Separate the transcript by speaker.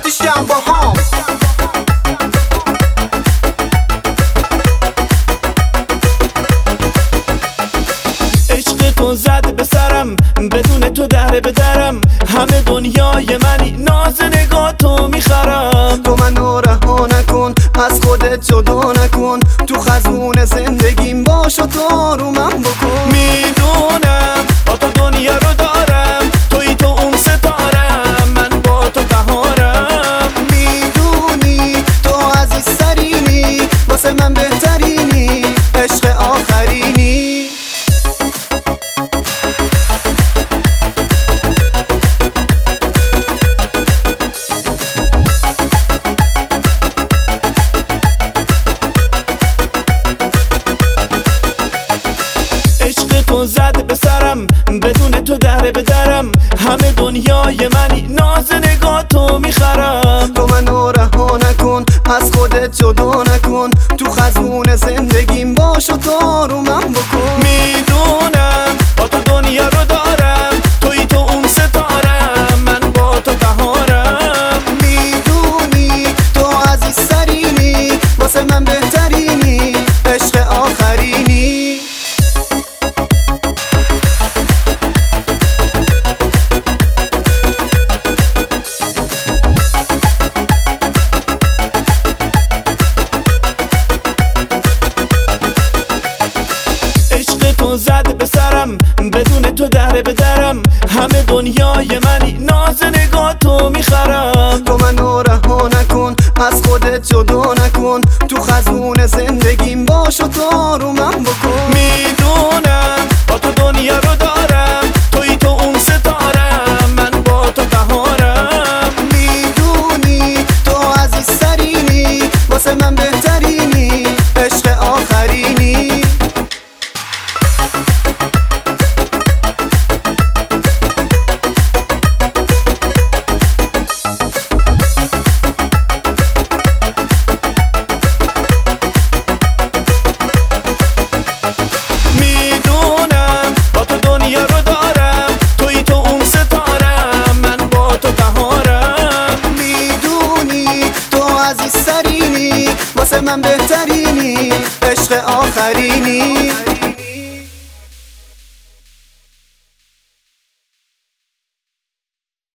Speaker 1: بعدش هم با هم.
Speaker 2: عشق تو زد به سرم، بدون تو دره به درم، همه دنیای منی، ناز نگاه تو میخرم.
Speaker 1: تو منو رها نکن، از خودت جدا نکن، تو خزون زندگیم باش و تو رو من بکن.
Speaker 2: میدونم با تو دنیا رو دارم، توی تو اون ستارم، من با تو بهارم.
Speaker 1: میدونی تو عزیزترینی، واسه من بهترینی، عشق آخرینی.
Speaker 2: تو زد به سرم، بدون تو دره به درم، همه دنیای منی، ناز نگاه تو میخرم.
Speaker 1: تو منو رها نکن، از خودت جدا نکن، تو خزون زندگیم باش و تو رو من بکن.
Speaker 2: میدونم با تو دنیا رو دارم، توی تو اون ستارم، من با تو بهارم.
Speaker 1: میدونی تو عزیزترینی، واسه من بهترینی، عشق آخرینی.
Speaker 2: تو زد به سرم، بدون تو دره به درم، همه دنیای منی، ناز نگاه تو میخرم.
Speaker 1: تو منو رها نکن، از خودت جدا نکن، تو خزون زندگیم باش و تو رو من بکن.
Speaker 2: میدونم با تو دنیا رو دارم، توی تو اون ستارم، من با تو بهارم.
Speaker 1: میدونی تو عزیزترینی، واسه من بهترینی، عشق آخرینی. واسه من بهترینی، عشق آخرینی.